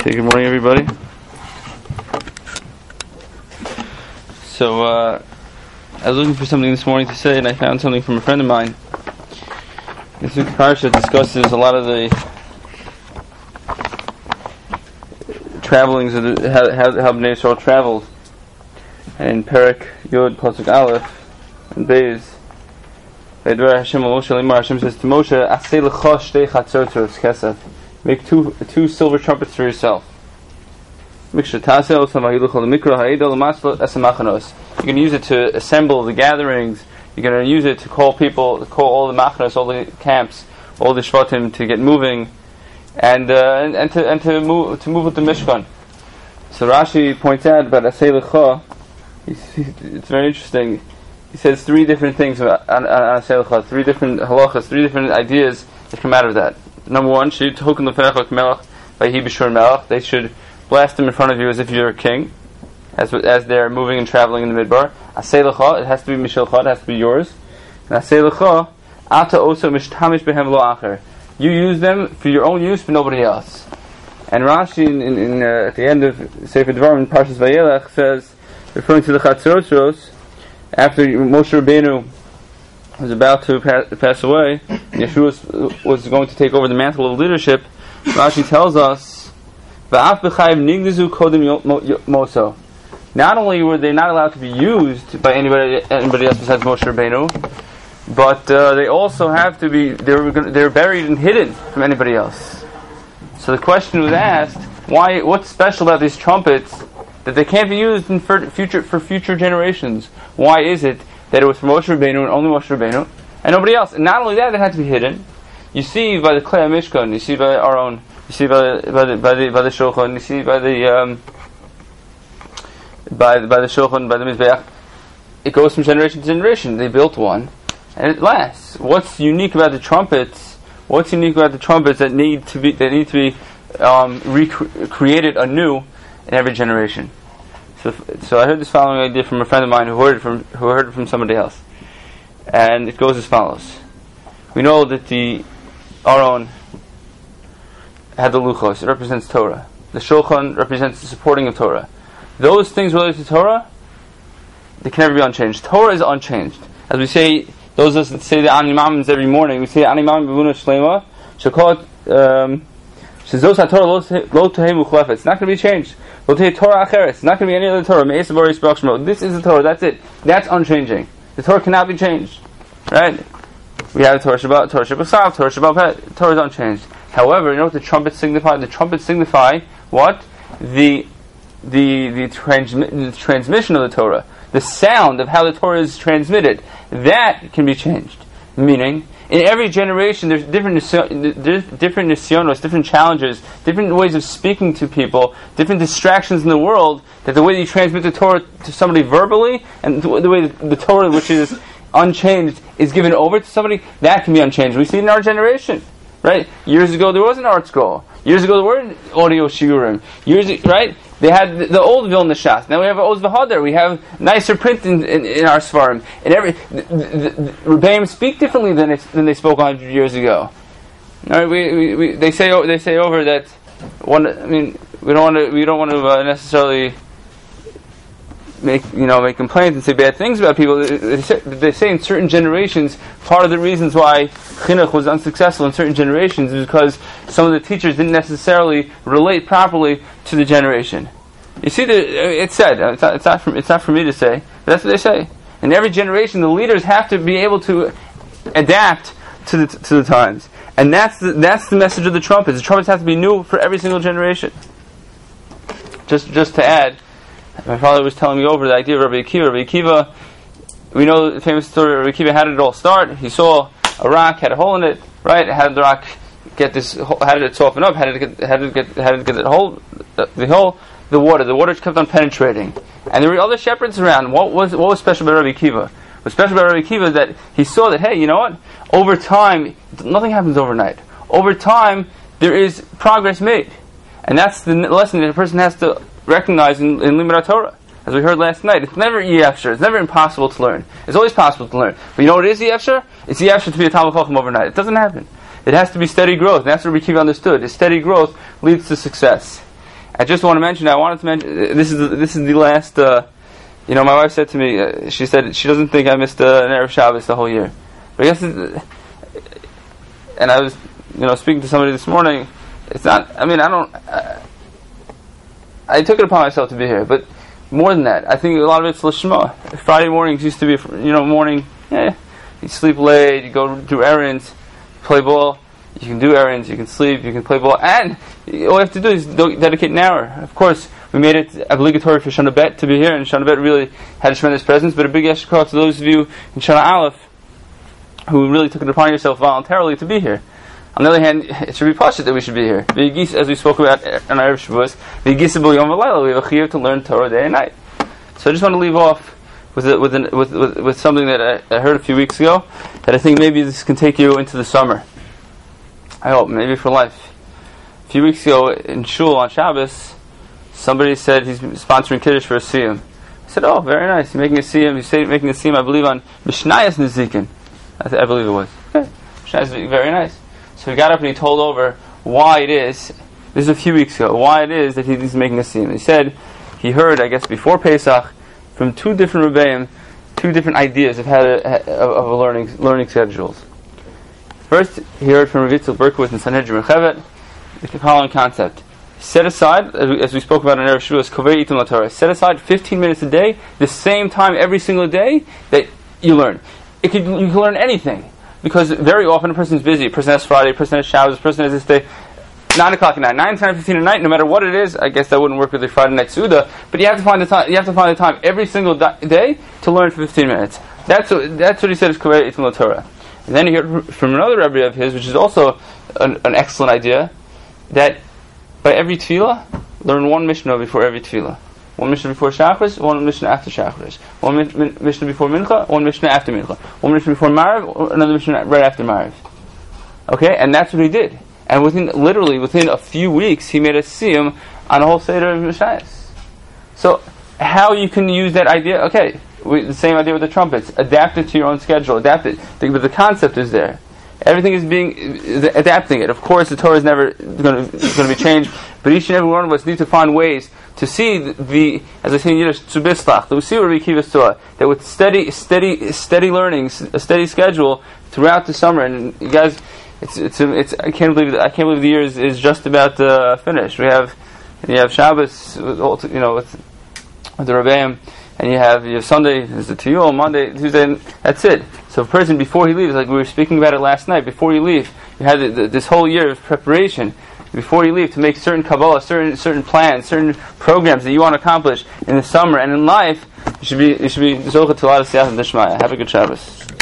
Okay, good morning, everybody. So, I was looking for something this morning to say, and I found something from a friend of mine. This week's parsha discusses a lot of the travelings of how Bnei Yisrael traveled. And in Perek Yod Pasuk Aleph and Beis, Hashem says to Moshe, "Aseh lecha shtei chatzot kesef." Make two silver trumpets for yourself. You can use it to assemble the gatherings. You're going to use it to call all the machnos, all the camps, all the shvatim to get moving, and to move with the Mishkan. So Rashi points out about Aseh lecha. It's very interesting. He says three different things on Aseh lecha, three different halachas, three different ideas that come out of that. Number one, they should blast them in front of you as if you're a king, as they're moving and traveling in the midbar. Aseh lecha, it has to be mishilcha, it has to be yours. And Aseh lecha, ata oso mishtamish behem lo acher. You use them for your own use, but nobody else. And Rashi, at the end of Sefer Devarim, Parshas Vayelech, says, referring to the Chatzros, after Moshe Rabbeinu was about to pass away, Yeshua was going to take over the mantle of leadership. Rashi tells us, not only were they not allowed to be used by anybody else besides Moshe Rabbeinu, but they also have to be, they're buried and hidden from anybody else. So the question was asked, what's special about these trumpets that they can't be used for future generations? Why is it that it was for Moshe Rabbeinu and only Moshe Rabbeinu and nobody else? And not only that, they had to be hidden. You see by the Klei Mishkan, you see by our own, you see by the Shulchan, you see by the Shulchan, by the Mizbeach. It goes from generation to generation. They built one, and it lasts. What's unique about the trumpets? What's unique about the trumpets that need to be recreated anew in every generation? So I heard this following idea from a friend of mine who heard it from somebody else, and it goes as follows. We know that the Aron had the Luchos. It represents Torah. The Shulchan represents the supporting of Torah. Those things related to Torah, they can never be unchanged. Torah is unchanged. As we say, those of us that say the Ani Mamins every morning, we say Ani Mamim B'vuna Shlema, Shekot it's not going to be changed. It's not going to be any other Torah. This is the Torah. That's it. That's unchanging. The Torah cannot be changed. Right? We have Torah Shabbat, Torah Shabbat, Torah Shabbat. Torah is unchanged. However, you know what the trumpets signify? The trumpets signify what? The transmission of the Torah. The sound of how the Torah is transmitted. That can be changed. Meaning, in every generation, there's different nisyonos, different challenges, different ways of speaking to people, different distractions in the world, that the way that you transmit the Torah to somebody verbally, and the way that the Torah, which is unchanged, is given over to somebody, that can be unchanged. We see it in our generation, right? Years ago, there was an art scroll. Years ago, there were audio shiurim. Right? They had the old Vilna Shas. Now we have Oz V'Hader. We have nicer print in our Svarim. And the Rebbeim speak differently than they spoke 100 years ago. All right, they say over that we don't want to necessarily make complaints and say bad things about people. They say in certain generations, part of the reasons why chinuch was unsuccessful in certain generations is because some of the teachers didn't necessarily relate properly to the generation. You see, it's said. It's not for me to say. But that's what they say. In every generation, the leaders have to be able to adapt to the times, and that's the message of the trumpets. The trumpets have to be new for every single generation. Just to add, my father was telling me over the idea of Rabbi Akiva. Rabbi Akiva, we know the famous story of Rabbi Akiva. How did it all start? He saw a rock had a hole in it. Right? How did the rock get this? How did it soften up? How did it get the hole? The hole. The water kept on penetrating, and there were other shepherds around. What was special about Rabbi Akiva? What's special about Rabbi Akiva is that he saw that, hey, you know what? Over time, nothing happens overnight. Over time, there is progress made, and that's the lesson that a person has to recognize in Limud Torah. As we heard last night, it's never yefshar. It's never impossible to learn. It's always possible to learn. But you know what is yefshar? It's yefshar to be a Talmid Chacham overnight. It doesn't happen. It has to be steady growth. And that's what Rabbi Akiva understood. Steady growth leads to success. I just want to mention. I wanted to mention. This is the last. My wife said to me. She said she doesn't think I missed an Erev Shabbos the whole year. But I guess. And I was, speaking to somebody this morning. It's not. I mean, I don't. I took it upon myself to be here, but more than that, I think a lot of it's lishma. Friday mornings used to be, morning. Yeah, you sleep late, you go do errands, play ball. You can do errands, you can sleep, you can play ball, and all you have to do is dedicate an hour. Of course, we made it obligatory for Shana Bet to be here, and Shana Bet really had a tremendous presence, but a big yeshar koach to those of you in Shana Aleph who really took it upon yourself voluntarily to be here. On the other hand, it should be pashut that we should be here. As we spoke about on Erev Shavuos, we have a chiyuv to learn Torah day and night. So I just want to leave off with something that I heard a few weeks ago, that I think maybe this can take you into the summer. I hope, maybe for life. A few weeks ago in Shul on Shabbos, somebody said he's sponsoring Kiddush for a Siyum. I said, oh, very nice. You're making a Siyum. You're making a Siyum, I believe, on Mishnayos Nezikin. I believe it was. Okay. Mishnayos Nezikin, very nice. So he got up and he told over why it is, this is a few weeks ago, why it is that he's making a Siyum. He said he heard, I guess before Pesach, from two different Rebbeim, two different ideas of learning schedules. First, he heard from Rav Yitzchak Berkowitz in Sanhedrin Rechevet the following concept: set aside, as we spoke about in Erev Shavuos, Kovei Itim LaTorah. Set aside 15 minutes a day, the same time every single day that you learn. You can learn anything, because very often a person's busy. A person has Friday, a person has Shabbos, a person has this day. 9 o'clock at night, 9, 10, 15 at night. No matter what it is, I guess that wouldn't work with the Friday night Suda. But you have to find the time. You have to find the time every single day to learn for 15 minutes. That's what he said is Kovei Itim LaTorah. And then he heard from another Rebbe of his, which is also an excellent idea, that by every tefillah, learn one Mishnah before every tefillah. One Mishnah before Shachris, one Mishnah after Shachris. One Mishnah before Mincha, one Mishnah after Mincha. One Mishnah before Mariv, another Mishnah right after Mariv. Okay, and that's what he did. And within a few weeks, he made a siyum on a whole seder of Mishnayos. So, how you can use that idea? Okay. The same idea with the trumpets. Adapt it to your own schedule. Adapt it. But the concept is there. Everything is adapting it. Of course, the Torah is never going to be changed. But each and every one of us need to find ways to see as I say in Yiddish, zu bislach, that we see what Rabbi Akiva saw, that with steady learnings, a steady schedule throughout the summer. And you guys, I can't believe the year is just about finished. You have Shabbos, with the Rebbeim. And you have Sunday, there's the Tiyul, Monday, Tuesday, that's it. So a person, before he leaves, like we were speaking about it last night, before you leave, you have this whole year of preparation, before you leave, to make certain Kabbalah, certain plans, certain programs that you want to accomplish in the summer and in life. You should be Zocha to a lot of Siyach and Dishmaya. Have a good Shabbos.